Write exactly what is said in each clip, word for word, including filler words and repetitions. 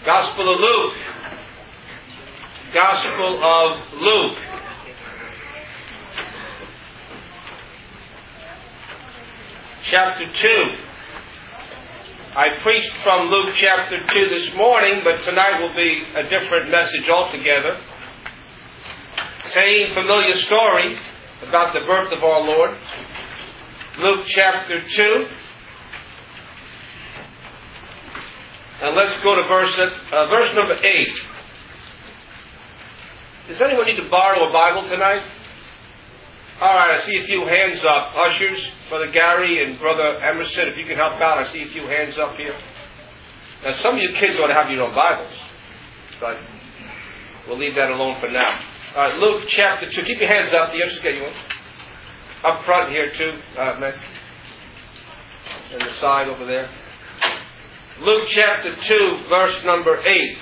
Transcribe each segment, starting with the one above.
Gospel of Luke. Gospel of Luke. Chapter two. I preached from Luke chapter two this morning, but tonight will be a different message altogether. Same familiar story about the birth of our Lord. Luke chapter two. And let's go to verse, uh, verse number eight. Does anyone need to borrow a Bible tonight? All right, I see a few hands up. Ushers, Brother Gary and Brother Emerson, if you can help out, I see a few hands up here. Now, some of you kids ought to have your own Bibles, but we'll leave that alone for now. All right, Luke chapter two. Keep your hands up. The ushers get you one. Up front here, too, uh, man. And the side over there. Luke chapter two, verse number eight.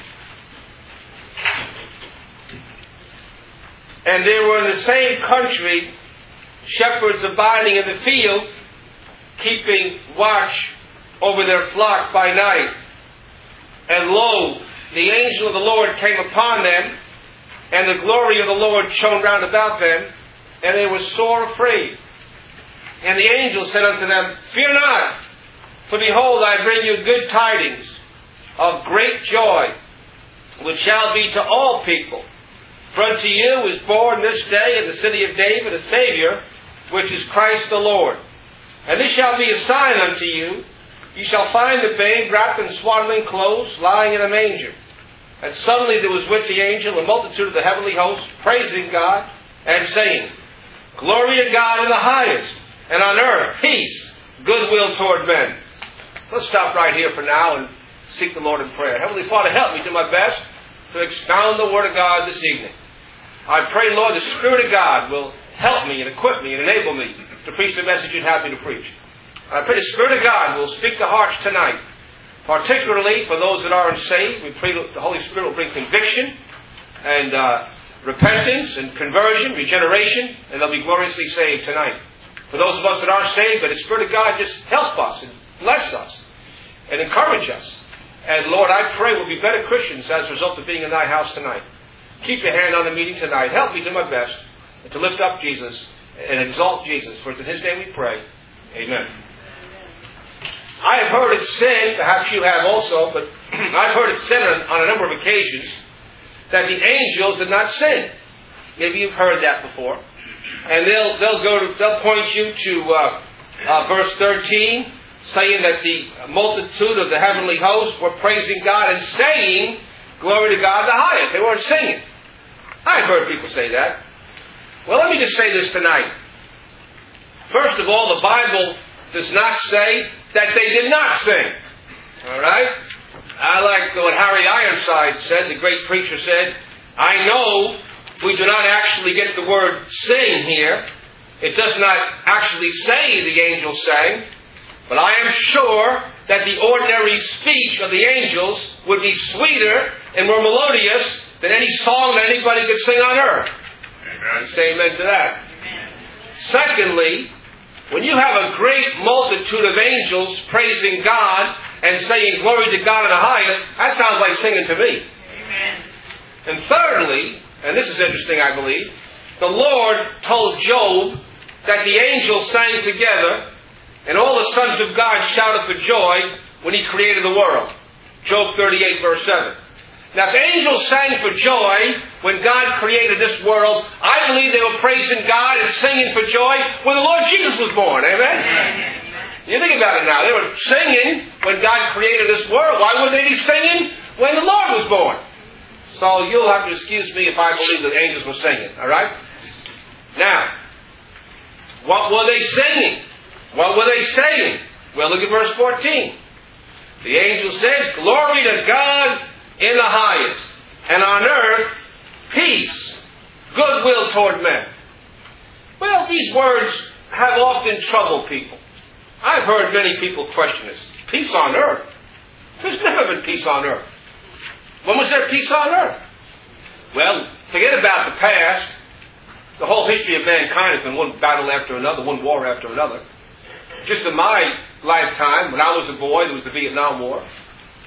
And there were in the same country shepherds abiding in the field, keeping watch over their flock by night. And lo, the angel of the Lord came upon them, and the glory of the Lord shone round about them, and they were sore afraid. And the angel said unto them, Fear not, for behold, I bring you good tidings of great joy, which shall be to all people. For unto you is born this day in the city of David a Savior, which is Christ the Lord. And this shall be a sign unto you. You shall find the babe wrapped in swaddling clothes, lying in a manger. And suddenly there was with the angel a multitude of the heavenly host, praising God, and saying, Glory to God in the highest, and on earth peace, goodwill toward men. Let's stop right here for now and seek the Lord in prayer. Heavenly Father, help me do my best to expound the Word of God this evening. I pray, Lord, the Spirit of God will help me and equip me and enable me to preach the message you'd have me to preach. I pray the Spirit of God will speak to hearts tonight, particularly for those that are unsaved. We pray that the Holy Spirit will bring conviction and uh, repentance and conversion, regeneration, and they'll be gloriously saved tonight. For those of us that are saved, may the Spirit of God just help us and bless us and encourage us. And Lord, I pray we'll be better Christians as a result of being in thy house tonight. Keep your hand on the meeting tonight. Help me do my best to lift up Jesus and exalt Jesus. For it's in his name we pray. Amen. I have heard it said, perhaps you have also, but I've heard it said on, on a number of occasions that the angels did not sin. Maybe you've heard that before. And they'll they'll go to, they'll point you to uh, uh, verse thirteen, saying that the multitude of the heavenly hosts were praising God and saying, Glory to God the highest. They weren't singing. I've heard people say that. Well, let me just say this tonight. First of all, the Bible does not say that they did not sing. All right? I like what Harry Ironside said, the great preacher said, I know we do not actually get the word sing here. It does not actually say the angels sang. But I am sure that the ordinary speech of the angels would be sweeter and more melodious than any song that anybody could sing on earth. Amen. Say amen to that. Amen. Secondly, when you have a great multitude of angels praising God and saying glory to God in the highest, that sounds like singing to me. Amen. And thirdly, and this is interesting, I believe, the Lord told Job that the angels sang together and all the sons of God shouted for joy when he created the world. Job thirty-eight, verse seven. Now, if angels sang for joy when God created this world, I believe they were praising God and singing for joy when the Lord Jesus was born. Amen? Amen. You think about it now. They were singing when God created this world. Why wouldn't they be singing when the Lord was born? So you'll have to excuse me if I believe that angels were singing. All right? Now, what were they singing? What were they saying? Well, look at verse fourteen. The angel said, Glory to God in the highest, and on earth peace, goodwill toward men. Well, these words have often troubled people. I've heard many people question this. Peace on earth? There's never been peace on earth. When was there peace on earth? Well, forget about the past. The whole history of mankind has been one battle after another, one war after another. Just in my lifetime, when I was a boy, there was the Vietnam War.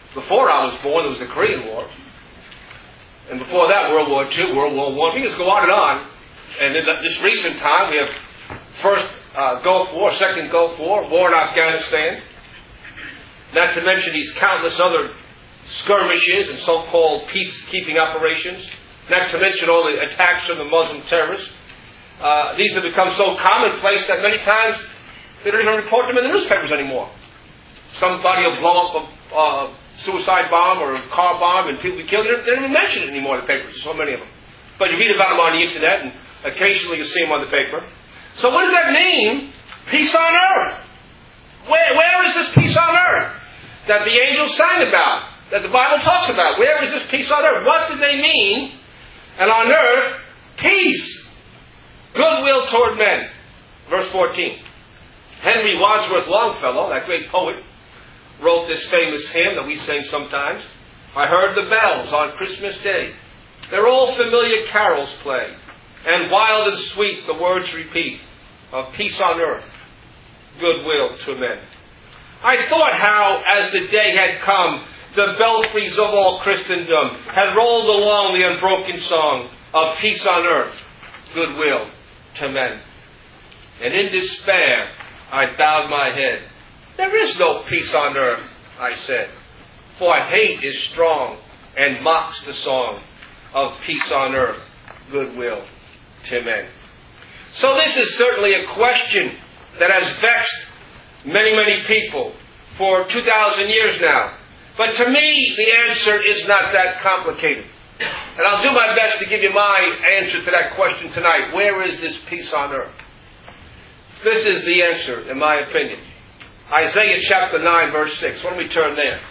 Before I was born, there was the Korean War. And before that, World War Two, World War One. We just go on and on. And in this recent time, we have first uh, Gulf War, second Gulf War, war in Afghanistan. Not to mention these countless other skirmishes and so-called peacekeeping operations. Not to mention all the attacks from the Muslim terrorists. Uh, these have become so commonplace that many times they don't even report them in the newspapers anymore. Somebody will blow up a uh, suicide bomb or a car bomb and people be killed. They don't, they don't even mention it anymore in the papers. There's so many of them. But you read about them on the internet and occasionally you see them on the paper. So what does that mean? Peace on earth. Where, where is this peace on earth that the angels sang about, that the Bible talks about? Where is this peace on earth? What do they mean? And on earth, peace. Goodwill toward men. Verse fourteen. Henry Wadsworth Longfellow, that great poet, wrote this famous hymn that we sing sometimes. I heard the bells on Christmas Day. Their old familiar carols play, and wild and sweet the words repeat of peace on earth, goodwill to men. I thought how, as the day had come, the belfries of all Christendom had rolled along the unbroken song of peace on earth, goodwill to men. And in despair, I bowed my head. There is no peace on earth, I said, for hate is strong and mocks the song of peace on earth, goodwill to men. So this is certainly a question that has vexed many, many people for two thousand years now. But to me, the answer is not that complicated. And I'll do my best to give you my answer to that question tonight. Where is this peace on earth? This is the answer, in my opinion. Isaiah chapter nine, verse six. Why don't we turn there?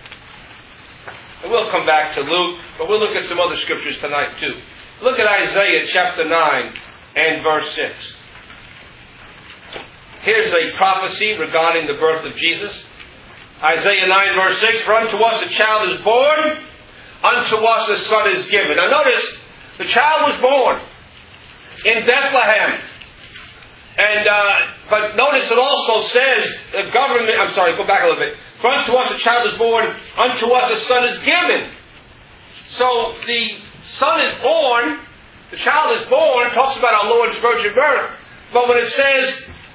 And we'll come back to Luke, but we'll look at some other scriptures tonight too. Look at Isaiah chapter nine and verse six. Here's a prophecy regarding the birth of Jesus. Isaiah nine, verse six. For unto us a child is born, unto us a son is given. Now notice, the child was born in Bethlehem. And, uh, but notice it also says, the government, I'm sorry, go back a little bit. For unto us a child is born, unto us a son is given. So the son is born, the child is born, talks about our Lord's virgin birth. But when it says,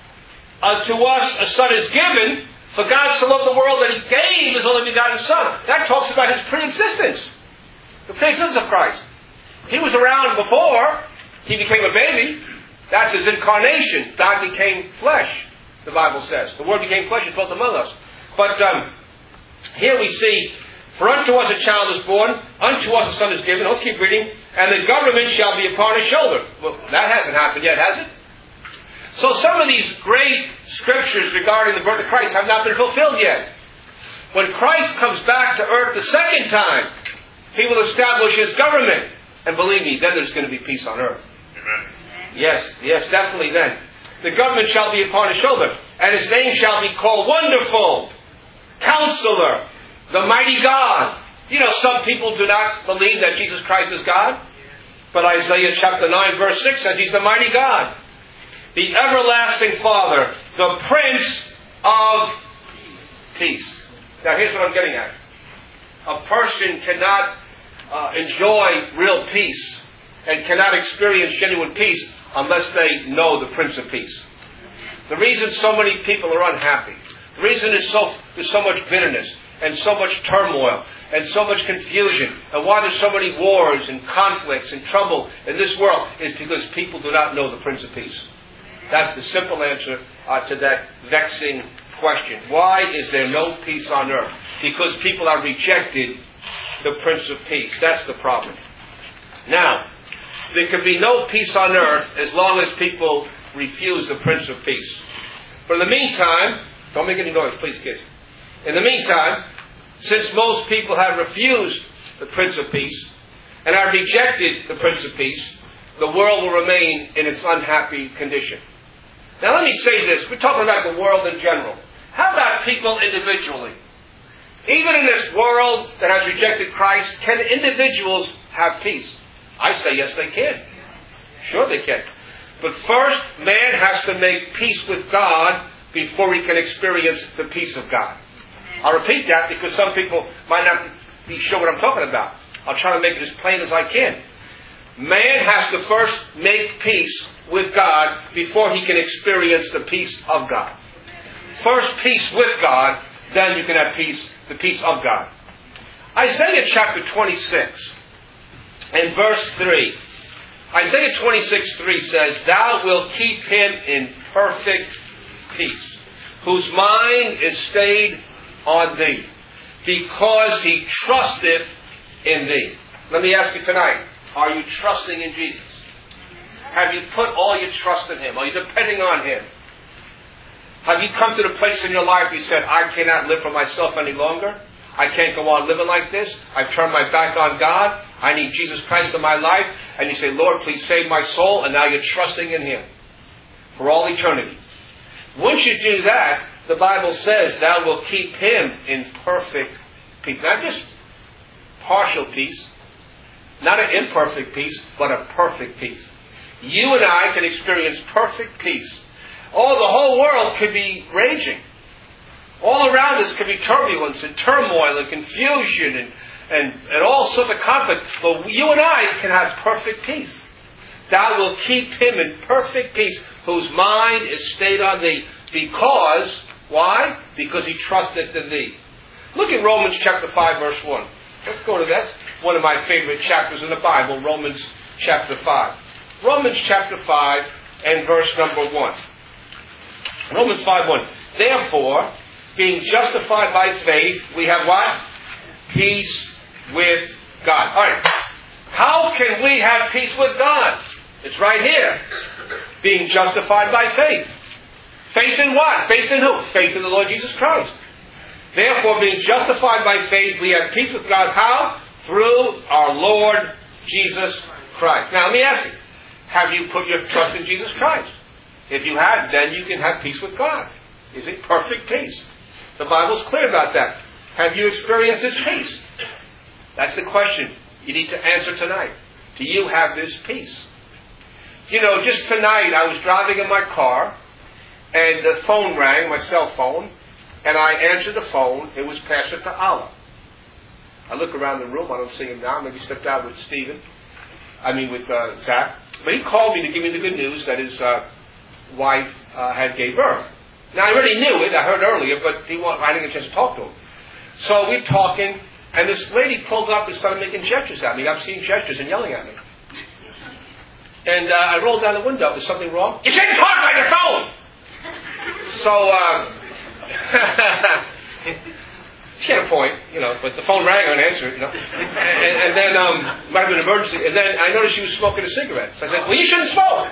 unto us a son is given, for God so loved the world that He gave His only begotten Son. That talks about His pre-existence. The pre-existence of Christ. He was around before He became a baby. That's His incarnation. God became flesh, the Bible says. The Word became flesh and dwelt among us. But um, here we see, for unto us a child is born, unto us a son is given. Let's keep reading. And the government shall be upon His shoulder. Well, that hasn't happened yet, has it? So some of these great scriptures regarding the birth of Christ have not been fulfilled yet. When Christ comes back to earth the second time, He will establish His government. And believe me, then there's going to be peace on earth. Amen. Yes, yes, definitely then. The government shall be upon His shoulder, and His name shall be called Wonderful, Counselor, the Mighty God. You know, some people do not believe that Jesus Christ is God. But Isaiah chapter nine, verse six says He's the Mighty God. The Everlasting Father, the Prince of Peace. Now here's what I'm getting at. A person cannot uh, enjoy real peace and cannot experience genuine peace unless they know the Prince of Peace. The reason so many people are unhappy, the reason is so, there's so much bitterness and so much turmoil and so much confusion, and why there's so many wars and conflicts and trouble in this world is because people do not know the Prince of Peace. That's the simple answer uh, to that vexing question. Why is there no peace on earth? Because people have rejected the Prince of Peace. That's the problem. Now, there can be no peace on earth as long as people refuse the Prince of Peace. But in the meantime, don't make any noise, please, kids. In the meantime, since most people have refused the Prince of Peace and have rejected the Prince of Peace, the world will remain in its unhappy condition. Now let me say this. We're talking about the world in general. How about people individually? Even in this world that has rejected Christ, can individuals have peace? I say yes, they can. Sure they can. But first, man has to make peace with God before he can experience the peace of God. I'll repeat that because some people might not be sure what I'm talking about. I'll try to make it as plain as I can. Man has to first make peace with God before he can experience the peace of God. First peace with God, then you can have peace, the peace of God. Isaiah chapter twenty-six and verse three. Isaiah twenty-six three says, Thou wilt keep him in perfect peace, whose mind is stayed on thee, because he trusteth in thee. Let me ask you tonight, are you trusting in Jesus? Have you put all your trust in him? Are you depending on him? Have you come to the place in your life you said, I cannot live for myself any longer? I can't go on living like this. I've turned my back on God. I need Jesus Christ in my life. And you say, Lord, please save my soul. And now you're trusting in him for all eternity. Once you do that, the Bible says, Thou wilt keep him in perfect peace. Not just partial peace, not an imperfect peace, but a perfect peace. You and I can experience perfect peace. Oh, the whole world could be raging. All around us could be turbulence and turmoil and confusion and, and, and all sorts of conflict. But you and I can have perfect peace. Thou wilt keep him in perfect peace, whose mind is stayed on thee. Because, why? Because he trusteth in thee. Look at Romans chapter five, verse one. Let's go to that. One of my favorite chapters in the Bible, Romans chapter five. Romans chapter five and verse number one. Romans five one. Therefore, being justified by faith, we have what? Peace with God. All right. How can we have peace with God? It's right here. Being justified by faith. Faith in what? Faith in who? Faith in the Lord Jesus Christ. Therefore, being justified by faith, we have peace with God. How? Through our Lord Jesus Christ. Now, let me ask you. Have you put your trust in Jesus Christ? If you have, then you can have peace with God. Is it perfect peace? The Bible's clear about that. Have you experienced His peace? That's the question you need to answer tonight. Do you have this peace? You know, just tonight I was driving in my car and the phone rang, my cell phone, and I answered the phone. It was Pastor Ta'ala. I look around the room. I don't see him now. Maybe he stepped out with Stephen. I mean with uh, Zach. But he called me to give me the good news that his uh, wife uh, had gave birth. Now, I already knew it. I heard earlier, but he wanted, I didn't get a chance to talk to him. So we're talking, and this lady pulled up and started making gestures at me. I've seen gestures and yelling at me. And uh, I rolled down the window. Is something wrong? You shouldn't talk by your phone! So, uh, she had a point, you know, but the phone rang, I didn't answer it, you know. And, and then, um, might have been an emergency. And then I noticed she was smoking a cigarette. So I said, well, you shouldn't smoke!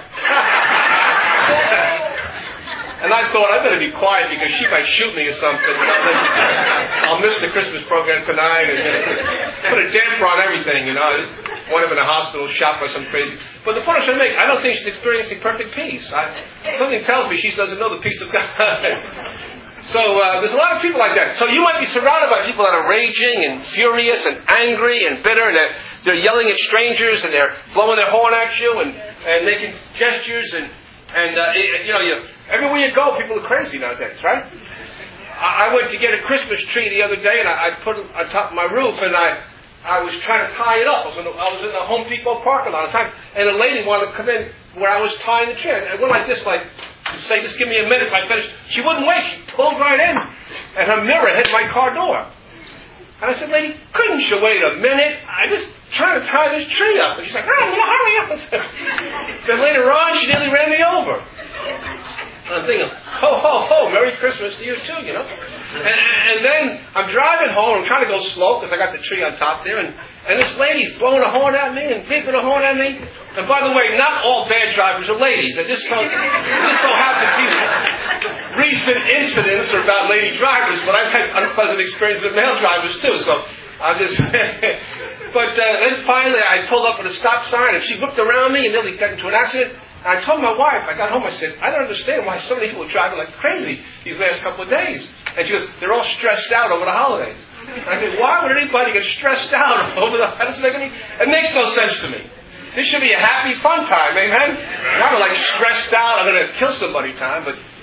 And I thought, I better be quiet because she might shoot me or something. I'll miss the Christmas program tonight and put a damper on everything, you know. I just wound up in a hospital shot by some crazy. But the point I'm trying to make, I don't think she's experiencing perfect peace. I, something tells me she doesn't know the peace of God. So uh, there's a lot of people like that. So you might be surrounded by people that are raging and furious and angry and bitter, and they're, they're yelling at strangers and they're blowing their horn at you and, and making gestures and and uh, you know you. Everywhere you go, people are crazy nowadays, right? I went to get a Christmas tree the other day, and I, I put it on top of my roof, and I I was trying to tie it up. I was in the, I was in the Home Depot parking lot at the time, and a lady wanted to come in where I was tying the tree. And I went like this, like, say, just give me a minute if I finish. She wouldn't wait. She pulled right in, and her mirror hit my car door. And I said, lady, couldn't you wait a minute? I just trying to tie this tree up. And she's like, oh, well, hurry up. Then later on, she nearly ran me over. And I'm thinking, ho, ho, ho, Merry Christmas to you too, you know. And, and then I'm driving home. I'm trying to go slow because I got the tree on top there. And, and this lady's blowing a horn at me and beeping a horn at me. And by the way, not all bad drivers are ladies. And this so, this so happens these recent incidents are about lady drivers, but I've had unpleasant experiences with male drivers too. So I'm just... But uh, then finally I pulled up at a stop sign and she looked around me and nearly got into an accident. And I told my wife, I got home, I said, I don't understand why so many people are driving like crazy these last couple of days. And she goes, they're all stressed out over the holidays. And I said, why would anybody get stressed out over the holidays? It makes no sense to me. This should be a happy, fun time, amen? Not like stressed out, I'm going to kill somebody time, but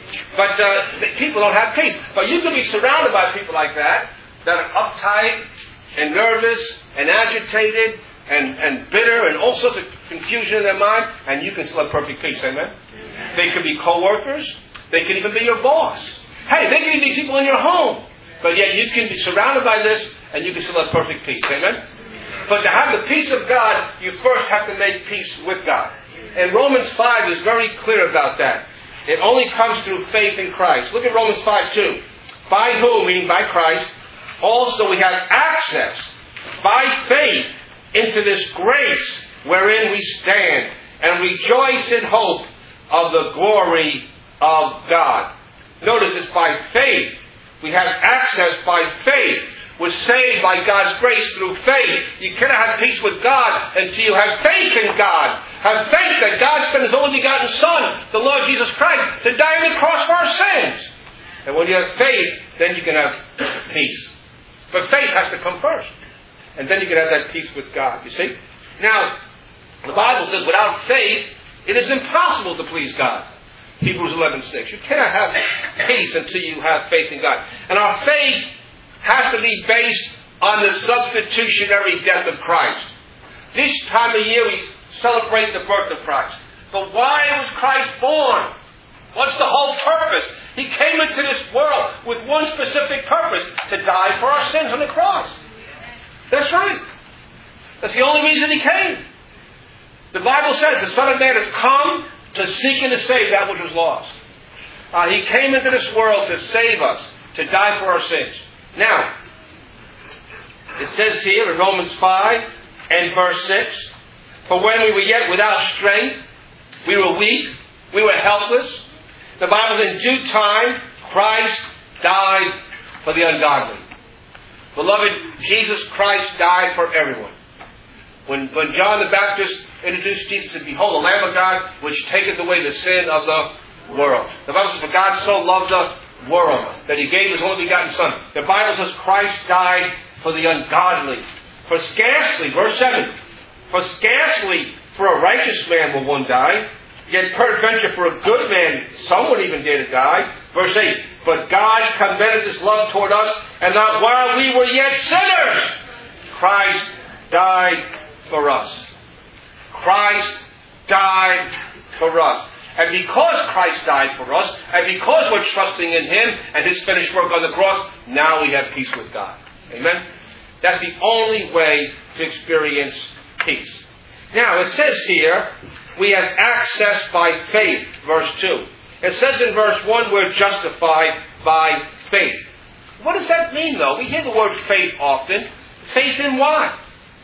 But uh, people don't have peace. But you can be surrounded by people like that, that are uptight and nervous and agitated and, and bitter and all sorts of confusion in their mind, and you can still have perfect peace. Amen? They could be co-workers. They could even be your boss. Hey, they could even be people in your home. But yet you can be surrounded by this, and you can still have perfect peace. Amen? But to have the peace of God, you first have to make peace with God. And Romans five is very clear about that. It only comes through faith in Christ. Look at Romans five two. By whom, meaning by Christ, also we have access by faith into this grace wherein we stand and rejoice in hope of the glory of God. Notice it's by faith. We have access by faith. We're saved by God's grace through faith. You cannot have peace with God until you have faith in God. Have faith that God sent His only begotten Son, the Lord Jesus Christ, to die on the cross for our sins. And when you have faith, then you can have peace. But faith has to come first. And then you can have that peace with God. You see? Now, the Bible says without faith, it is impossible to please God. Hebrews eleven six. You cannot have peace until you have faith in God. And our faith has to be based on the substitutionary death of Christ. This time of year we celebrate the birth of Christ. But why was Christ born? What's the whole purpose? He came into this world with one specific purpose, to die for our sins on the cross. That's right. That's the only reason He came. The Bible says the Son of Man has come to seek and to save that which was lost. Uh, he came into this world to save us, to die for our sins. Now, it says here in Romans five and verse six, for when we were yet without strength, we were weak, we were helpless. The Bible says in due time, Christ died for the ungodly. Beloved, Jesus Christ died for everyone. When, when John the Baptist introduced Jesus, and behold, the Lamb of God, which taketh away the sin of the world. The Bible says, for God so loved the world, that He gave His only begotten Son. The Bible says Christ died for the ungodly. For scarcely, verse seven, for scarcely for a righteous man will one die, yet peradventure for a good man some would even dare to die. Verse eight, but God commended His love toward us, and that while we were yet sinners, Christ died for us. Christ died for us. And because Christ died for us, and because we're trusting in Him and His finished work on the cross, now we have peace with God. Amen? That's the only way to experience peace. Now, it says here, we have access by faith, verse two. It says in verse one, we're justified by faith. What does that mean, though? We hear the word faith often. Faith in what?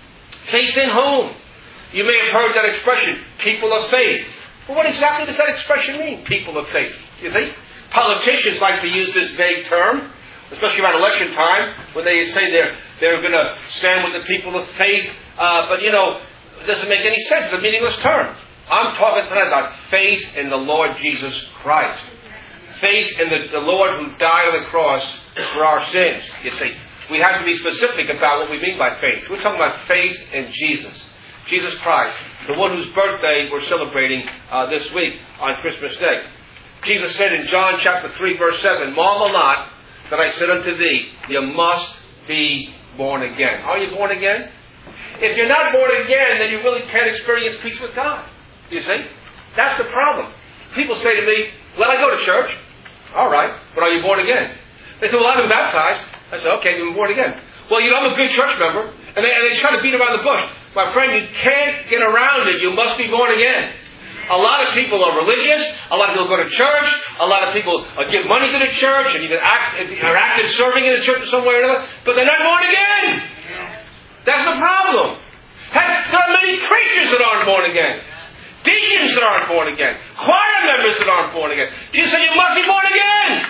Faith in whom? You may have heard that expression, people of faith. Well, what exactly does that expression mean, people of faith? You see? Politicians like to use this vague term, especially around election time, when they say they're, they're going to stand with the people of faith. Uh, but, you know, it doesn't make any sense. It's a meaningless term. I'm talking tonight about faith in the Lord Jesus Christ. Faith in the, the Lord who died on the cross for our sins. You see, we have to be specific about what we mean by faith. We're talking about faith in Jesus. Jesus Christ, the one whose birthday we're celebrating uh, this week on Christmas Day. Jesus said in John chapter three, verse seven, marvel not that I said unto thee, you must be born again. Are you born again? If you're not born again, then you really can't experience peace with God. You see? That's the problem. People say to me, well, I go to church. All right, but are you born again? They say, well, I've been baptized. I said, okay, you've been born again. Well, you know, I'm a good church member. And they, and they try to beat around the bush. My friend, you can't get around it. You must be born again. A lot of people are religious. A lot of people go to church. A lot of people uh, give money to the church and even act, are active serving in the church in some way or another. But they're not born again. That's the problem. Heck, there are many preachers that aren't born again. Deacons that aren't born again. Choir members that aren't born again. Jesus said you must be born again.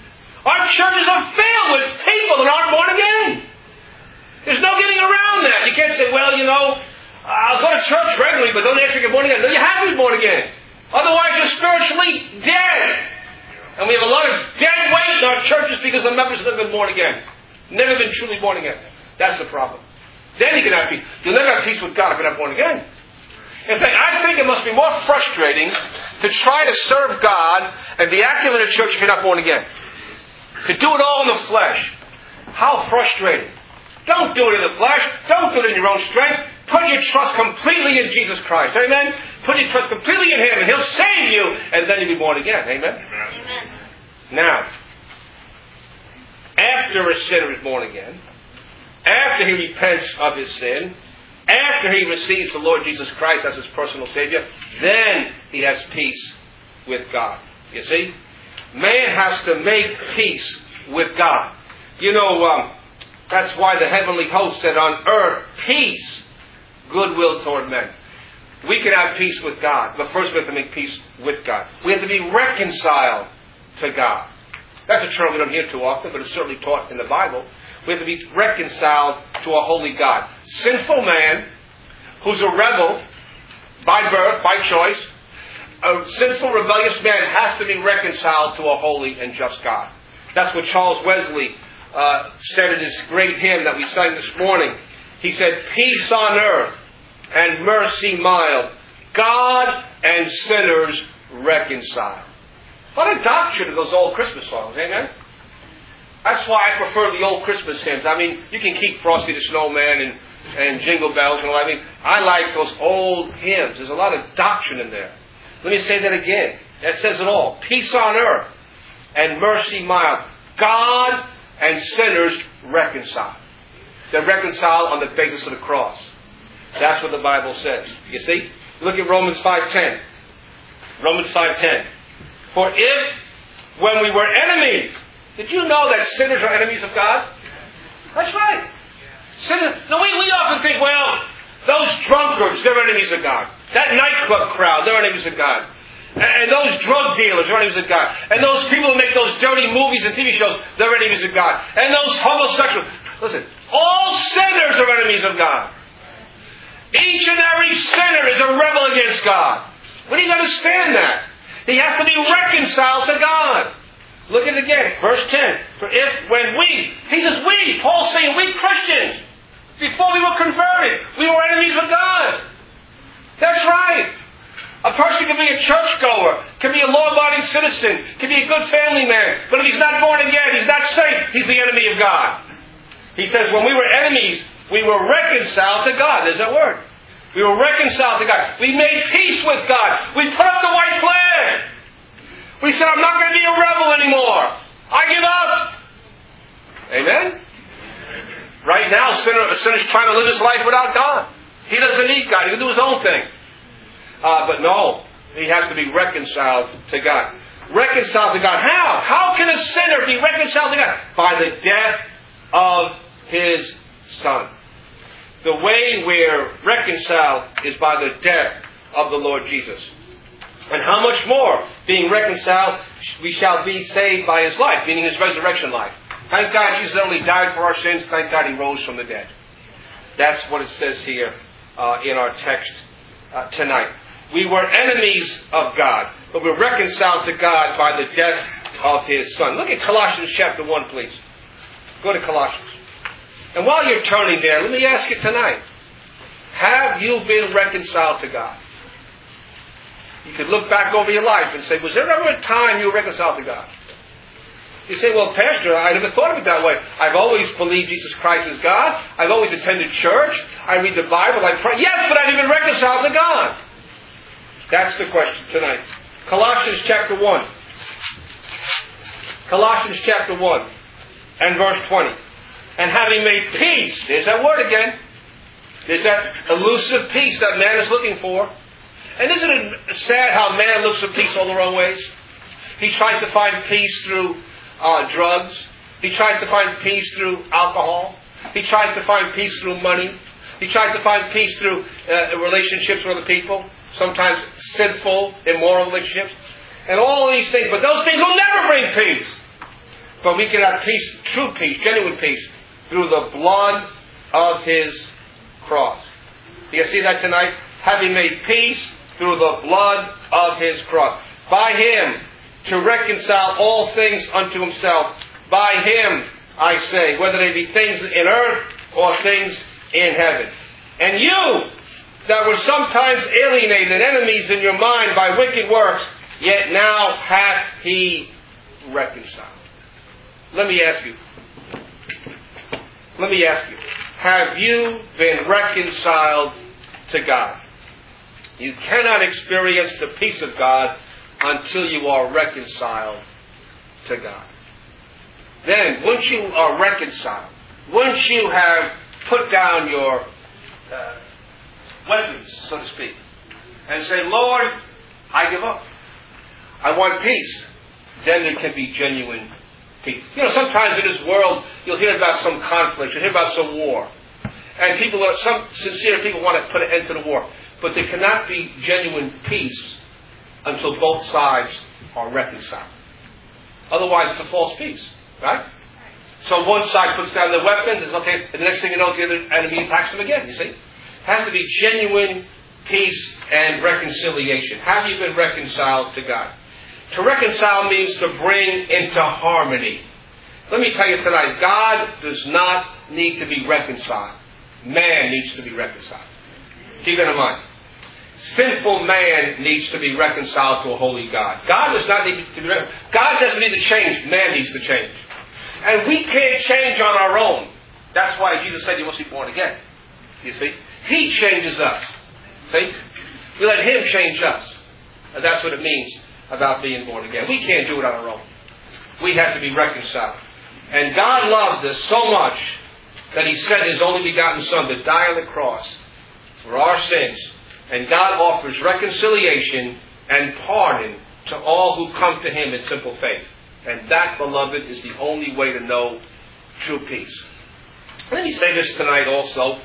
Our churches are filled with people that aren't born again. There's no getting around that. You can't say, well, you know, I'll go to church regularly, but don't ask me to get born again. No, you have to be born again. Otherwise, you're spiritually dead. And we have a lot of dead weight in our churches because the members have never been born again. Never been truly born again. That's the problem. Then you can have peace. You'll never have peace with God if you're not born again. In fact, I think it must be more frustrating to try to serve God and be active in a church if you're not born again. To do it all in the flesh. How frustrating. Don't do it in the flesh. Don't do it in your own strength. Put your trust completely in Jesus Christ. Amen? Put your trust completely in Him and He'll save you and then you'll be born again. Amen? Amen. Now, after a sinner is born again, after he repents of his sin, after he receives the Lord Jesus Christ as his personal Savior, then he has peace with God. You see? Man has to make peace with God. You know, um, that's why the heavenly host said, on earth, peace, goodwill toward men. We can have peace with God, but first we have to make peace with God. We have to be reconciled to God. That's a term we don't hear too often, but it's certainly taught in the Bible. We have to be reconciled to a holy God. Sinful man, who's a rebel by birth, by choice, a sinful, rebellious man has to be reconciled to a holy and just God. That's what Charles Wesley uh, said in his great hymn that we sang this morning. He said, peace on earth and mercy mild, God and sinners reconciled. What a doctrine of those old Christmas songs, amen? That's why I prefer the old Christmas hymns. I mean, you can keep Frosty the Snowman and, and Jingle Bells and all that. I mean, I like those old hymns. There's a lot of doctrine in there. Let me say that again. That says it all. Peace on earth and mercy mild, God and sinners reconciled. They're reconciled on the basis of the cross. That's what the Bible says. You see? Look at Romans five ten. Romans five ten. For if, when we were enemies, did you know that sinners are enemies of God? That's right. Sinners. No, we, we often think, well, those drunkards, they're enemies of God. That nightclub crowd, they're enemies of God. And, and those drug dealers, they're enemies of God. And those people who make those dirty movies and T V shows, they're enemies of God. And those homosexuals. Listen, all sinners are enemies of God. Each and every sinner is a rebel against God. When do you understand that? He has to be reconciled to God. Look at it again. Verse ten. For if when we, he says we, Paul's saying we Christians, before we were converted, we were enemies of God. That's right. A person can be a churchgoer, can be a law-abiding citizen, can be a good family man, but if he's not born again, he's not saved, he's the enemy of God. He says when we were enemies, we were reconciled to God. There's that word. We were reconciled to God. We made peace with God. We put up the white flag. We said, I'm not going to be a rebel anymore. I give up. Amen? Right now, a sinner, a sinner's trying to live his life without God. He doesn't need God. He can do his own thing. Uh, but no, he has to be reconciled to God. Reconciled to God. How? How can a sinner be reconciled to God? By the death of His Son. The way we're reconciled is by the death of the Lord Jesus. And how much more, being reconciled, we shall be saved by His life, meaning His resurrection life. Thank God Jesus only died for our sins. Thank God He rose from the dead. That's what it says here uh, in our text uh, tonight. We were enemies of God, but we're reconciled to God by the death of His Son. Look at Colossians chapter one, please. Go to Colossians. And while you're turning there, let me ask you tonight, have you been reconciled to God? You could look back over your life and say, was there ever a time you were reconciled to God? You say, well, Pastor, I never thought of it that way. I've always believed Jesus Christ is God. I've always attended church. I read the Bible. I pray. Yes, but I've been reconciled to God. That's the question tonight. Colossians chapter one. Colossians chapter one and verse twenty. And having made peace, there's that word again. There's that elusive peace that man is looking for. And isn't it sad how man looks for peace all the wrong ways? He tries to find peace through uh, drugs. He tries to find peace through alcohol. He tries to find peace through money. He tries to find peace through uh, relationships with other people. Sometimes sinful, immoral relationships. And all of these things. But those things will never bring peace. But we can have peace, true peace, genuine peace, through the blood of His cross. Do you see that tonight? Having made peace through the blood of His cross. By Him to reconcile all things unto Himself. By Him, I say, whether they be things in earth or things in heaven. And you, that were sometimes alienated, enemies in your mind by wicked works, yet now hath he reconciled. Let me ask you. Let me ask you. Have you been reconciled to God? You cannot experience the peace of God until you are reconciled to God. Then, once you are reconciled, once you have put down your uh, weapons, so to speak, and say, Lord, I give up. I want peace. Then there can be genuine peace. You know, sometimes in this world, you'll hear about some conflict, you'll hear about some war. And people are, some sincere people want to put an end to the war. But there cannot be genuine peace until both sides are reconciled. Otherwise, it's a false peace. Right? So one side puts down their weapons, it's okay, and the next thing you know, the other enemy attacks them again, you see? It has to be genuine peace and reconciliation. Have you been reconciled to God? To reconcile means to bring into harmony. Let me tell you tonight, God does not need to be reconciled. Man needs to be reconciled. Keep that in mind. Sinful man needs to be reconciled to a holy God. God does not need to be reconciled. God doesn't need to change. Man needs to change. And we can't change on our own. That's why Jesus said you must be born again. You see? He changes us. See? We let Him change us. And that's what it means about being born again. We can't do it on our own. We have to be reconciled. And God loved us so much that He sent His only begotten Son to die on the cross for our sins. And God offers reconciliation and pardon to all who come to Him in simple faith. And that, beloved, is the only way to know true peace. Let me say this tonight also.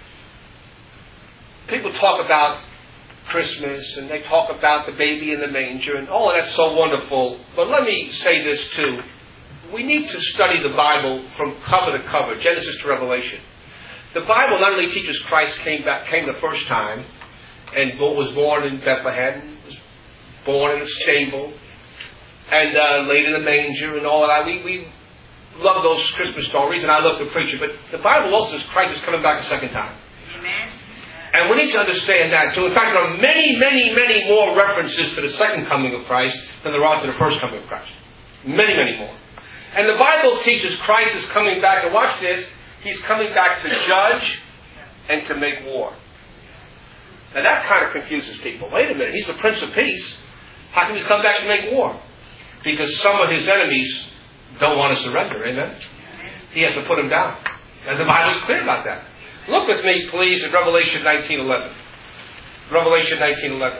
People talk about Christmas and they talk about the baby in the manger and oh, that's so wonderful. But let me say this too. We need to study the Bible from cover to cover, Genesis to Revelation. The Bible not only teaches Christ came back, came the first time and was born in Bethlehem, was born in a stable, and uh, laid in a manger and all of that. We, we love those Christmas stories, and I love to preach it. But the Bible also says Christ is coming back a second time. Amen. And we need to understand that too. In fact, there are many, many, many more references to the second coming of Christ than there are to the first coming of Christ. Many, many more. And the Bible teaches Christ is coming back, and watch this, He's coming back to judge and to make war. Now that kind of confuses people. Wait a minute, He's the Prince of Peace. How come He's come back to make war? Because some of His enemies don't want to surrender, amen? He has to put them down. And the Bible is clear about that. Look with me, please, at Revelation nineteen eleven. Revelation nineteen eleven.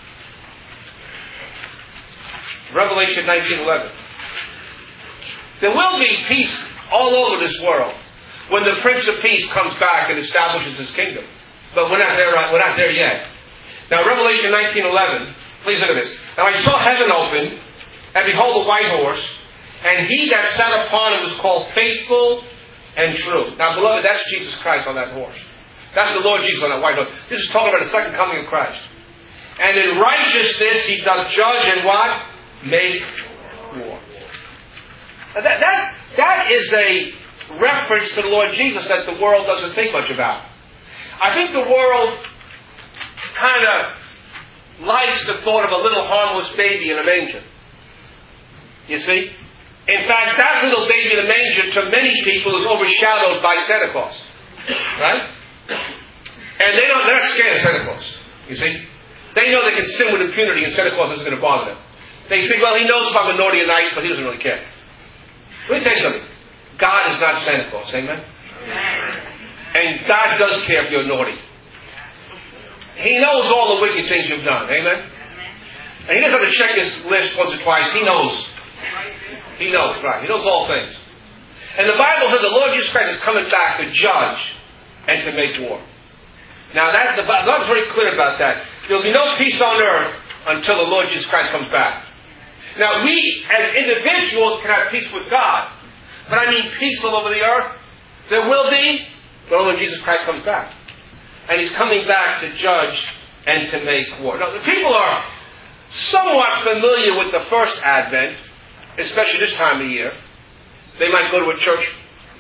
Revelation nineteen eleven. There will be peace all over this world when the Prince of Peace comes back and establishes His kingdom. But we're not there, we're not there yet. Now, Revelation nineteen eleven, please look at this. And I saw heaven open, and behold a white horse, and He that sat upon it was called Faithful and True. Now, beloved, that's Jesus Christ on that horse. That's the Lord Jesus on that white horse. This is talking about the second coming of Christ. And in righteousness He doth judge and what? Make war. Now that, that, that is a reference to the Lord Jesus that the world doesn't think much about. I think the world kind of likes the thought of a little harmless baby in a manger. You see? In fact, that little baby in the manger to many people is overshadowed by Santa Claus. Right? And they don't, they're not scared of Santa Claus. You see? They know they can sin with impunity and Santa Claus isn't going to bother them. They think, well, He knows if I'm a naughty or nice, but He doesn't really care. Let me tell you something. God is not Santa Claus. Amen? And God does care if you're naughty. He knows all the wicked things you've done. Amen? And He doesn't have to check His list once or twice. He knows. He knows, right. He knows all things. And the Bible says the Lord Jesus Christ is coming back to judge and to make war. Now, that, the Bible's very clear about that. There will be no peace on earth until the Lord Jesus Christ comes back. Now, we, as individuals, can have peace with God. But I mean peace all over the earth. There will be, but only when Jesus Christ comes back. And He's coming back to judge and to make war. Now, the people are somewhat familiar with the first Advent, especially this time of year. They might go to a church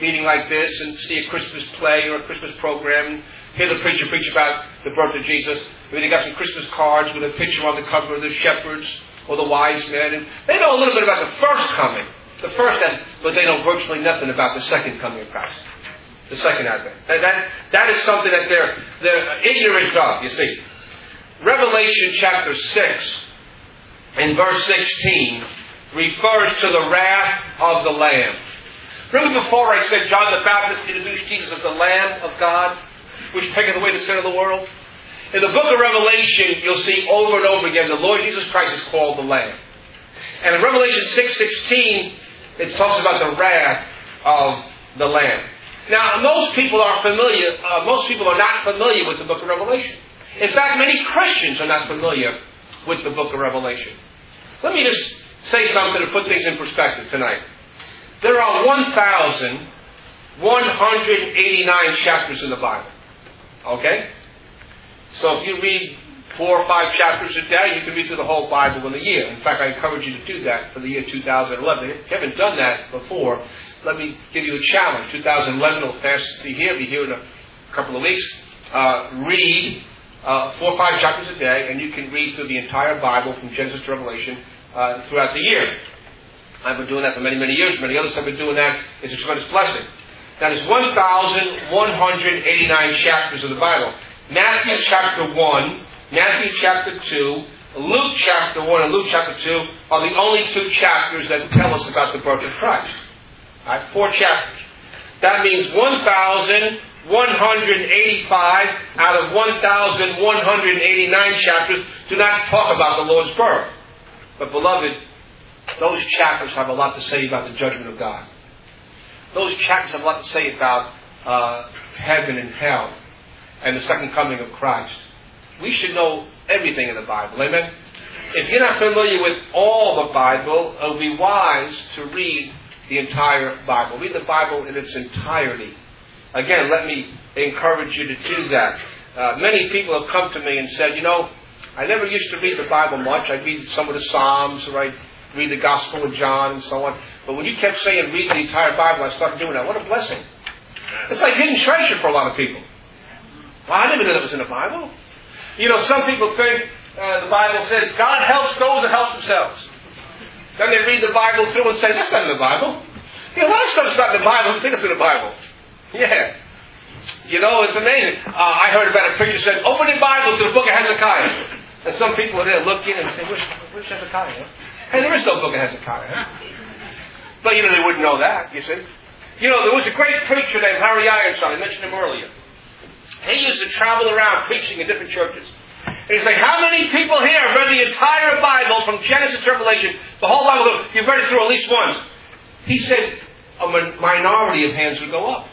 meeting like this and see a Christmas play or a Christmas program and hear the preacher preach about the birth of Jesus. Maybe they got some Christmas cards with a picture on the cover of the shepherds or the wise men. And they know a little bit about the first coming, the first advent, but they know virtually nothing about the second coming of Christ, the second advent. That, that, that is something that they're, they're ignorant of, you see. Revelation chapter six in verse sixteen refers to the wrath of the Lamb. Remember before I said John the Baptist introduced Jesus as the Lamb of God, which taketh away the sin of the world? In the book of Revelation, you'll see over and over again the Lord Jesus Christ is called the Lamb. And in Revelation six sixteen, it talks about the wrath of the Lamb. Now, most people are familiar, uh, most people are not familiar with the book of Revelation. In fact, many Christians are not familiar with the book of Revelation. Let me just say something to put things in perspective tonight. There are one thousand one hundred eighty-nine chapters in the Bible. Okay? So if you read four or five chapters a day, you can read through the whole Bible in a year. In fact, I encourage you to do that for the year two thousand eleven. If you haven't done that before, let me give you a challenge. two thousand eleven will fast be here, be here in a couple of weeks. Uh, read uh, four or five chapters a day, and you can read through the entire Bible from Genesis to Revelation uh, throughout the year. I've been doing that for many, many years. Many others have been doing that. It's a tremendous blessing. That is one thousand one hundred eighty-nine chapters of the Bible. Matthew chapter one, Matthew chapter two, Luke chapter one, and Luke chapter two are the only two chapters that tell us about the birth of Christ. All right, four chapters. That means one thousand one hundred eighty-five out of one thousand one hundred eighty-nine chapters do not talk about the Lord's birth. But beloved, those chapters have a lot to say about the judgment of God. Those chapters have a lot to say about uh, heaven and hell and the second coming of Christ. We should know everything in the Bible. Amen? If you're not familiar with all the Bible, it would be wise to read the entire Bible. Read the Bible in its entirety. Again, let me encourage you to do that. Uh, many people have come to me and said, you know, I never used to read the Bible much. I'd read some of the Psalms, or I'd read the Gospel of John and so on. But when you kept saying read the entire Bible, I started doing that. What a blessing. It's like hidden treasure for a lot of people. Well, I didn't know that was in the Bible. You know, some people think uh, the Bible says God helps those that help themselves. Then they read the Bible through and say, that's not in the Bible. You know, a lot of stuff's not in the Bible. You think it's in the Bible. Yeah. You know, it's amazing. Uh, I heard about a preacher said, open your Bibles to the book of Hezekiah. And some people are there looking and say, where's, where's Hezekiah? Hey, there is no book of Hezekiah. But, you know, they wouldn't know that, you see. You know, there was a great preacher named Harry Ironside. I mentioned him earlier. He used to travel around preaching in different churches. And he's like, how many people here have read the entire Bible from Genesis to Revelation? The whole Bible, you've read it through at least once. He said a minority of hands would go up.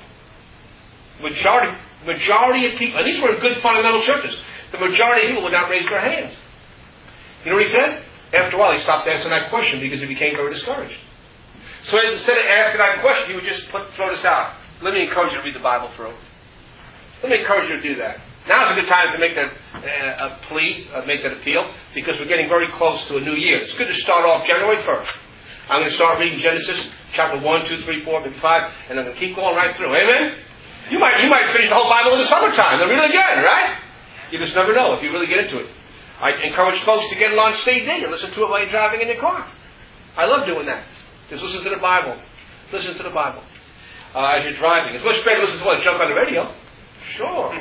Majority, majority of people, and these were good fundamental churches, the majority of people would not raise their hands. You know what he said? After a while, he stopped asking that question because he became very discouraged. So instead of asking that question, he would just put, throw this out. Let me encourage you to read the Bible through. Let me encourage you to do that. Now's a good time to make that uh, a plea, uh, make that appeal, because we're getting very close to a new year. It's good to start off January first. I'm going to start reading Genesis chapter one, two, three, four, and five, and I'm going to keep going right through. Amen? You might you might finish the whole Bible in the summertime. Then read it again, right? You just never know if you really get into it. I encourage folks to get it on C D and listen to it while you're driving in your car. I love doing that. Just listen to the Bible. Listen to the Bible uh, as you're driving. It's much better to listen to what? Jump on the radio. Sure.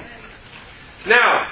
Now,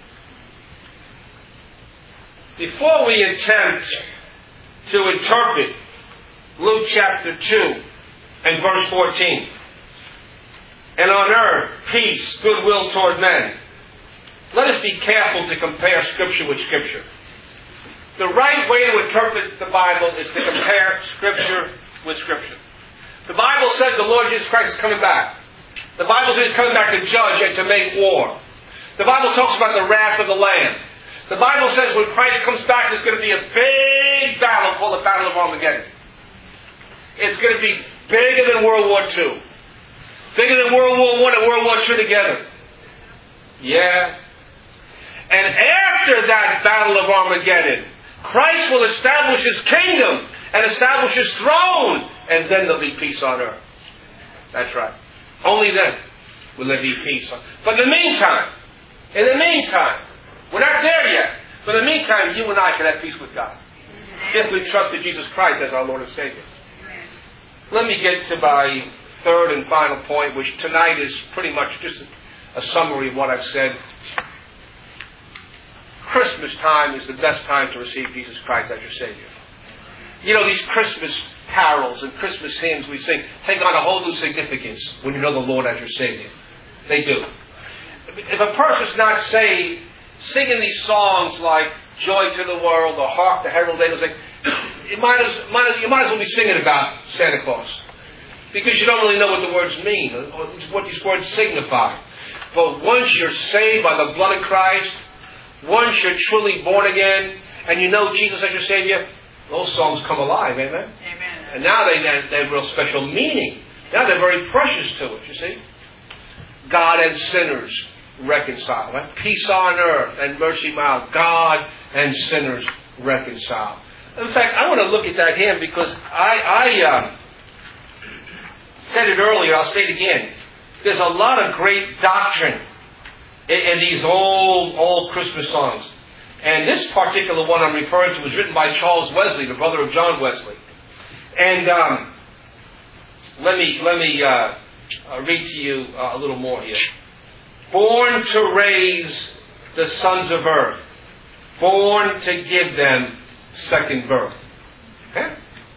before we attempt to interpret Luke chapter two and verse fourteen, and on earth peace, goodwill toward men, let us be careful to compare Scripture with Scripture. The right way to interpret the Bible is to compare Scripture with Scripture. The Bible says the Lord Jesus Christ is coming back. The Bible says He's coming back to judge and to make war. The Bible talks about the wrath of the Lamb. The Bible says when Christ comes back, there's going to be a big battle called the Battle of Armageddon. It's going to be bigger than World War Two. Bigger than World War One and World War Two together. Yeah. And after that Battle of Armageddon, Christ will establish His kingdom and establish His throne, and then there'll be peace on earth. That's right. Only then will there be peace. But in the meantime, in the meantime, we're not there yet. But in the meantime, you and I can have peace with God. If we trusted Jesus Christ as our Lord and Savior. Let me get to my third and final point, which tonight is pretty much just a summary of what I've said. Christmas time is the best time to receive Jesus Christ as your Savior. You know, these Christmas carols and Christmas hymns we sing take on a whole new significance when you know the Lord as your Savior. They do. If a person's not saved, singing these songs like Joy to the World or Hark the Herald Angels, like, you might as, might as, you might as well be singing about Santa Claus. Because you don't really know what the words mean, or what these words signify. But once you're saved by the blood of Christ, once you're truly born again, and you know Jesus as your Savior, those songs come alive, amen? Amen. And now they, they, they have real special meaning. Now they're very precious to it, you see. God and sinners reconcile. Right? Peace on earth and mercy mild. God and sinners reconcile. In fact, I want to look at that hymn because I, I uh, said it earlier, I'll say it again. There's a lot of great doctrine in, in these old, old Christmas songs. And this particular one I'm referring to was written by Charles Wesley, the brother of John Wesley. And um, let me let me uh, uh, read to you uh, a little more here. Born to raise the sons of earth, born to give them second birth. Okay?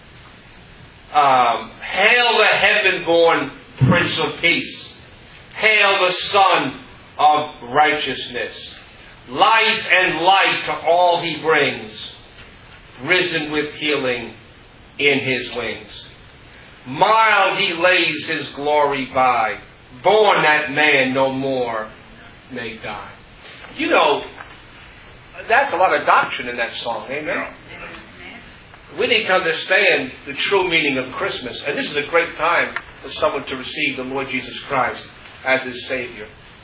Um, hail the heaven-born Prince of Peace. Hail the Son of Righteousness. Life and light to all He brings, risen with healing in His wings. Mild He lays His glory by, born that man no more may die. You know, that's a lot of doctrine in that song, amen? We need to understand the true meaning of Christmas. And this is a great time for someone to receive the Lord Jesus Christ as his Savior.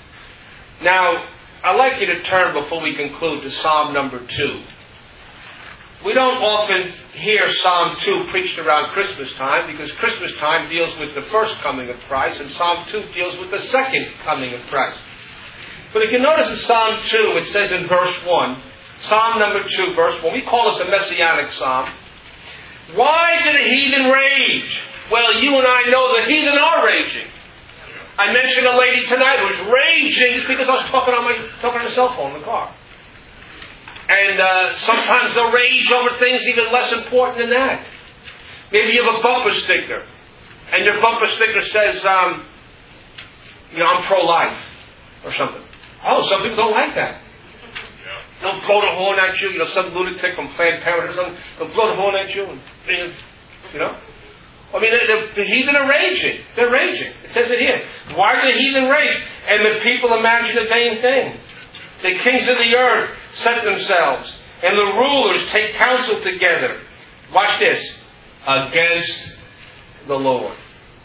Now, I'd like you to turn before we conclude to Psalm number two. We don't often hear Psalm two preached around Christmas time because Christmas time deals with the first coming of Christ and Psalm two deals with the second coming of Christ. But if you notice in Psalm two, it says in verse one, Psalm number two, verse one, we call this a messianic psalm. Why did the heathen rage? Well, you and I know the heathen are raging. I mentioned a lady tonight who was raging just because I was talking on my talking on the cell phone in the car. And uh, sometimes they'll rage over things even less important than that. Maybe you have a bumper sticker, and your bumper sticker says, um, you know, I'm pro-life, or something. Oh, some people don't like that. They'll blow the horn at you. You know, some lunatic from Planned Parenthood or something. They'll blow the horn at you, and you know. I mean, the, the, the heathen are raging. They're raging. It says it here. Why do the heathen rage? And the people imagine a vain thing. The kings of the earth set themselves, and the rulers take counsel together. Watch this. Against the Lord.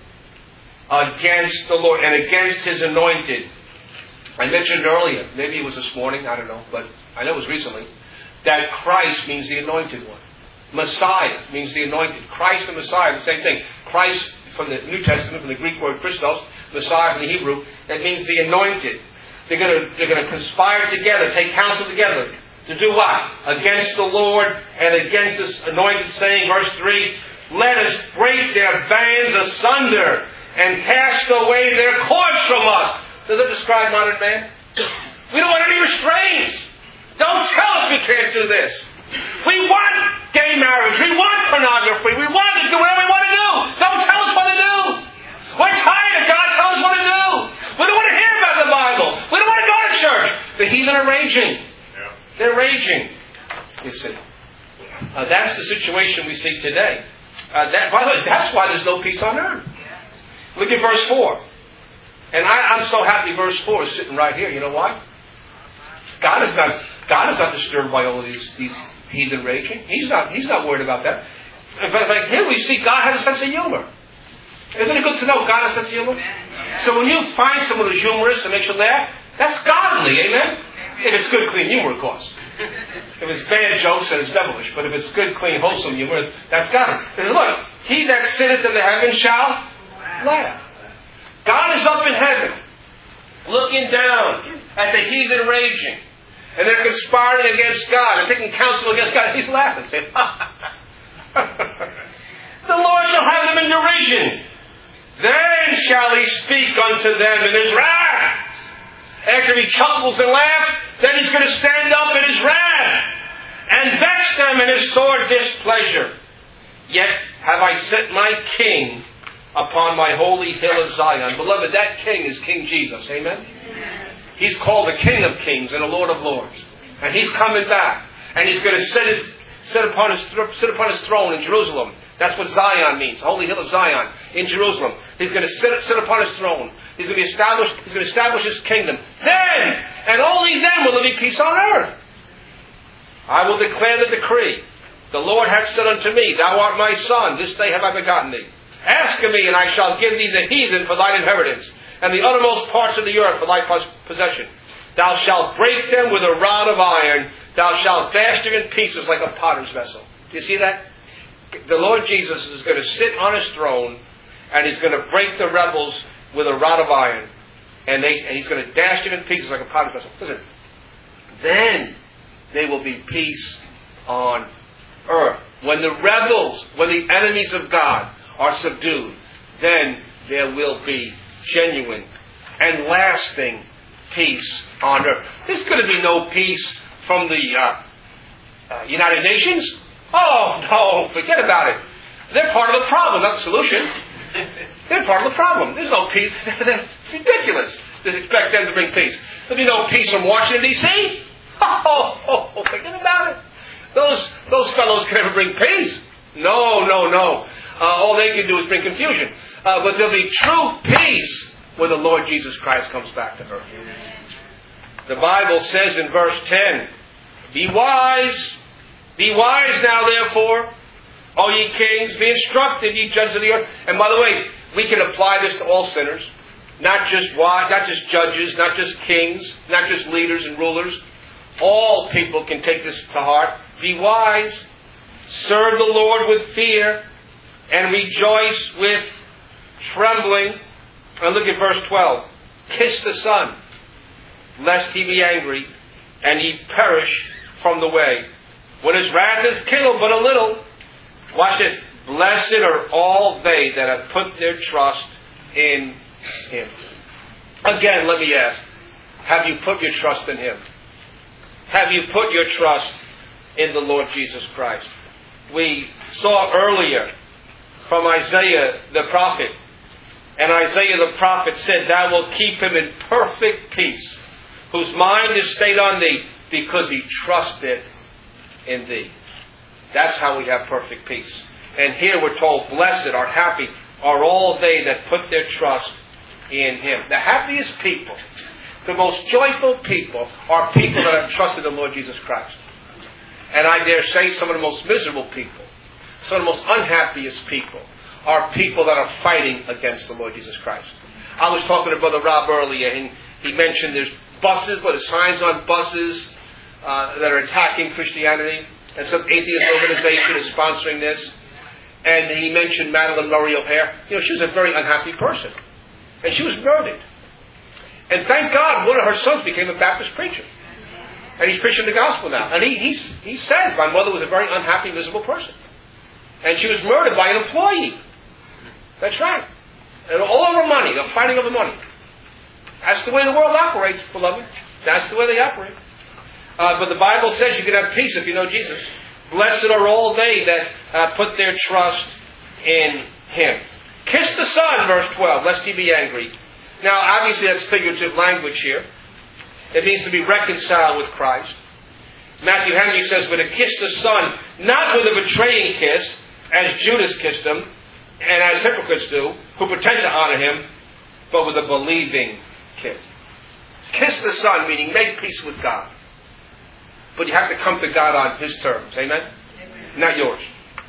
Against the Lord. And against His anointed. I mentioned earlier, maybe it was this morning, I don't know, but I know it was recently, that Christ means the anointed one. Messiah means the anointed. Christ and Messiah, the same thing. Christ from the New Testament, from the Greek word Christos, Messiah from the Hebrew, that means the anointed. They're going to they're going to conspire together, take counsel together. To do what? Against the Lord and against this anointed, saying, verse three, let us break their bands asunder and cast away their cords from us. Does it describe modern man? We don't want any restraints. Don't tell us we can't do this. We want gay marriage. We want pornography. We want to do whatever we want to do. Don't tell us what to do. We're tired of God telling us what to do. We don't want to hear about the Bible. We don't want to go to church. The heathen are raging. They're raging. You see. Uh, that's the situation we see today. Uh, that, by the way, that's why there's no peace on earth. Look at verse four. And I, I'm so happy verse four is sitting right here. You know why? God is not God is not disturbed by all of these, these heathen raging. He's not He's not worried about that. In fact, here we see God has a sense of humor. Isn't it good to know God has a sense of humor? So when you find someone who's humorous and makes you laugh, that's godly, amen? If it's good, clean humor, of course. If it's bad jokes, then it's devilish. But if it's good, clean, wholesome humor, that's godly. It says, look, he that sitteth in the heavens shall laugh. God is up in heaven, looking down at the heathen raging. And they're conspiring against God and taking counsel against God. He's laughing, saying, the Lord shall have them in derision. Then shall he speak unto them in his wrath. After he chuckles and laughs, then he's going to stand up in his wrath and vex them in his sore displeasure. Yet have I set my king upon my holy hill of Zion. Beloved, that king is King Jesus. Amen? He's called the King of Kings and the Lord of Lords. And he's coming back. And he's going to sit, his, sit, upon his, sit upon his throne in Jerusalem. That's what Zion means. Holy Hill of Zion in Jerusalem. He's going to sit, sit upon his throne. He's going to establish, he's going to establish his kingdom. Then, and only then will there be peace on earth. I will declare the decree. The Lord hath said unto me, Thou art my son, this day have I begotten thee. Ask of me, and I shall give thee the heathen for thine inheritance, and the uttermost parts of the earth for thy possession. Thou shalt break them with a rod of iron. Thou shalt dash them in pieces like a potter's vessel. Do you see that? The Lord Jesus is going to sit on his throne, and he's going to break the rebels with a rod of iron. And, they, and he's going to dash them in pieces like a potter's vessel. Listen. Then there will be peace on earth. When the rebels, when the enemies of God are subdued, then there will be genuine and lasting peace on earth. There's going to be no peace from the uh, uh, United Nations. Oh, no, forget about it. They're part of the problem, not the solution. They're part of the problem. There's no peace. It's ridiculous to expect them to bring peace. There'll be no peace from Washington, D C Oh, oh, oh, forget about it. Those, those fellows can never bring peace. No, no, no. Uh, all they can do is bring confusion. Uh, but there'll be true peace when the Lord Jesus Christ comes back to earth. The Bible says in verse ten, Be wise, be wise now therefore, O ye kings, be instructed, ye judges of the earth. And by the way, we can apply this to all sinners. Not just wise, not just judges, not just kings, not just leaders and rulers. All people can take this to heart. Be wise, serve the Lord with fear, and rejoice with trembling. And look at verse twelve. Kiss the Son, lest he be angry, and ye perish from the way. When his wrath is kindled but a little. Watch this. Blessed are all they that have put their trust in him. Again, let me ask. Have you put your trust in him? Have you put your trust in the Lord Jesus Christ? We saw earlier from Isaiah the prophet. And Isaiah the prophet said, Thou wilt keep him in perfect peace, whose mind is stayed on thee, because he trusted in thee. That's how we have perfect peace. And here we're told, blessed or happy are all they that put their trust in him. The happiest people, the most joyful people, are people that have trusted the Lord Jesus Christ. And I dare say some of the most miserable people, some of the most unhappiest people, are people that are fighting against the Lord Jesus Christ. I was talking to Brother Rob earlier, and he mentioned there's buses, but there's signs on buses uh, that are attacking Christianity. And some atheist organization is sponsoring this. And he mentioned Madeline Murray O'Hare. You know, she was a very unhappy person. And she was murdered. And thank God one of her sons became a Baptist preacher. And he's preaching the gospel now. And he, he's, he says, my mother was a very unhappy, miserable person. And she was murdered by an employee. That's right. And all over money. They're fighting over money. That's the way the world operates, beloved. That's the way they operate. Uh, but the Bible says you can have peace if you know Jesus. Blessed are all they that uh, put their trust in him. Kiss the Son, verse twelve, lest he be angry. Now, obviously that's figurative language here. It means to be reconciled with Christ. Matthew Henry says, we're to kiss the Son, not with a betraying kiss, as Judas kissed him, and as hypocrites do, who pretend to honor him, but with a believing kiss. Kiss the Son, meaning make peace with God. But you have to come to God on his terms. Amen? Amen. Not yours.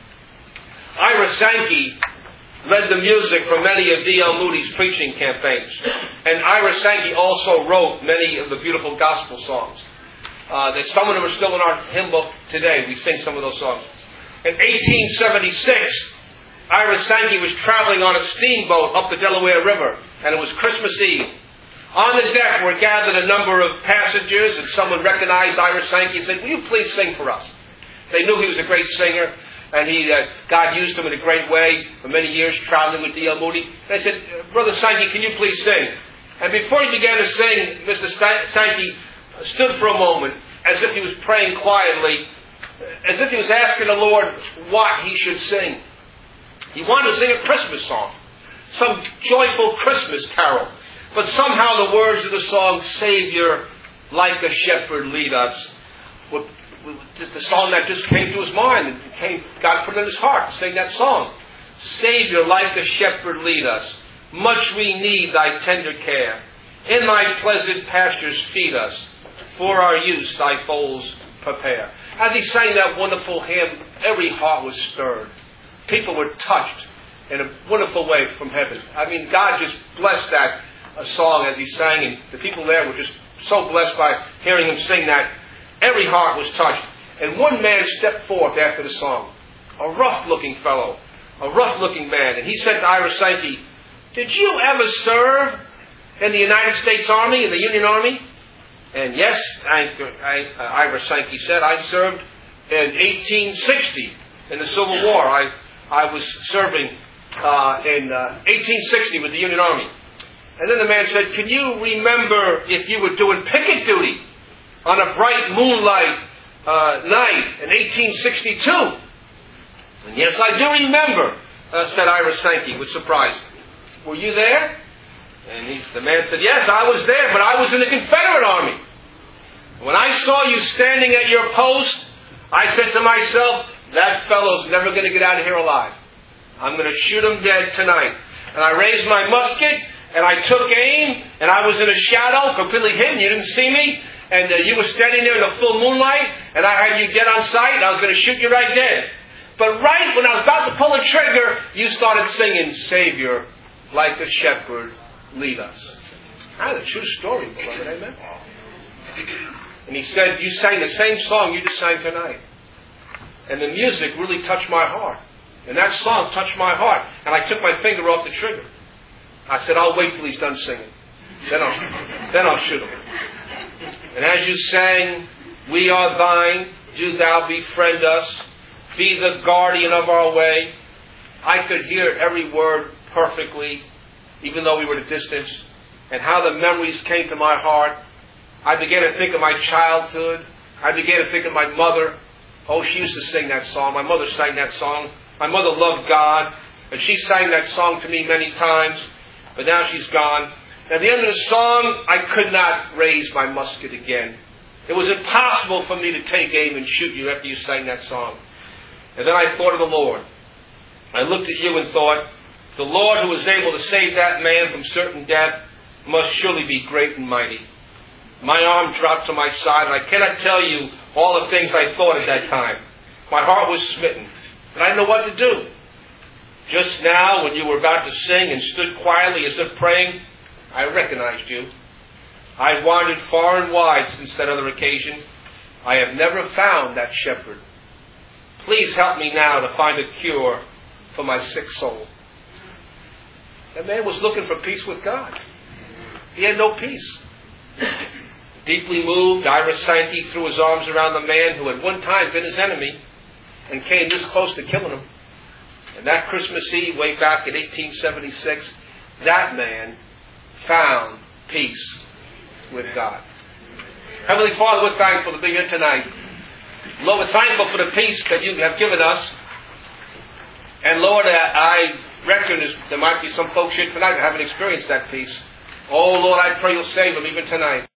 Ira Sankey led the music for many of D L Moody's preaching campaigns. And Ira Sankey also wrote many of the beautiful gospel songs. Uh, that some of them are still in our hymn book today. We sing some of those songs. In eighteen seventy-six, Ira Sankey was traveling on a steamboat up the Delaware River. and it was Christmas Eve. On the deck were gathered a number of passengers, and someone recognized Ira Sankey and said, "Will you please sing for us?" They knew he was a great singer, and he, uh, God used him in a great way for many years, traveling with D L Moody. And they said, "Brother Sankey, can you please sing?" And before he began to sing, Mister Sankey stood for a moment, as if he was praying quietly, as if he was asking the Lord what he should sing. He wanted to sing a Christmas song, some joyful Christmas carol. But somehow the words of the song, "Savior, like a shepherd, lead us," were the song that just came to his mind. And came, God put it in his heart to sing that song. "Savior, like a shepherd, lead us. Much we need thy tender care. In thy pleasant pastures feed us. For our use thy folds prepare." As he sang that wonderful hymn, every heart was stirred. People were touched in a wonderful way from heaven. I mean, God just blessed that uh, song as he sang, and the people there were just so blessed by hearing him sing that. Every heart was touched. And one man stepped forth after the song, a rough-looking fellow, a rough-looking man. And he said to Ira Sankey, "Did you ever serve in the United States Army, in the Union Army?" And yes, I, I, uh, Ira Sankey said, "I served in eighteen sixty in the Civil War. I, I was serving uh, in uh, eighteen sixty with the Union Army." And then the man said, "Can you remember if you were doing picket duty on a bright moonlight uh, night in eighteen sixty-two? And yes, I do remember, uh, said Ira Sankey with surprise. "Were you there?" And he, the man said, "Yes, I was there, but I was in the Confederate Army. When I saw you standing at your post, I said to myself, that fellow's never going to get out of here alive. I'm going to shoot him dead tonight." And I raised my musket, and I took aim, and I was in a shadow, completely hidden. You didn't see me. And uh, you were standing there in the full moonlight, and I had you dead on sight, and I was going to shoot you right dead. But right when I was about to pull the trigger, you started singing, 'Savior, like a shepherd, lead us.'" That's a true story, beloved. Amen. And he said, "You sang the same song you just sang tonight. And the music really touched my heart. And that song touched my heart. And I took my finger off the trigger. I said, I'll wait till he's done singing. Then I'll, then I'll shoot him." And as you sang, "We are thine, do thou befriend us, be the guardian of our way," I could hear every word perfectly, even though we were at a distance, and how the memories came to my heart. I began to think of my childhood. I began to think of my mother. Oh, she used to sing that song. My mother sang that song. My mother loved God, and she sang that song to me many times, but now she's gone. At the end of the song, I could not raise my musket again. It was impossible for me to take aim and shoot you after you sang that song. And then I thought of the Lord. I looked at you and thought, the Lord who was able to save that man from certain death must surely be great and mighty. My arm dropped to my side, and I cannot tell you all the things I thought at that time. My heart was smitten, and I didn't know what to do. Just now, when you were about to sing and stood quietly as if praying, I recognized you. I wandered far and wide since that other occasion. I have never found that shepherd. Please help me now to find a cure for my sick soul. That man was looking for peace with God. He had no peace. Deeply moved, Ira Sankey threw his arms around the man who had one time been his enemy and came this close to killing him. And that Christmas Eve, way back in eighteen seventy-six, that man found peace with God. Heavenly Father, we're thankful to be here tonight. Lord, we're thankful for the peace that you have given us. And Lord, I reckon there might be some folks here tonight who haven't experienced that peace. Oh Lord, I pray you'll save them even tonight.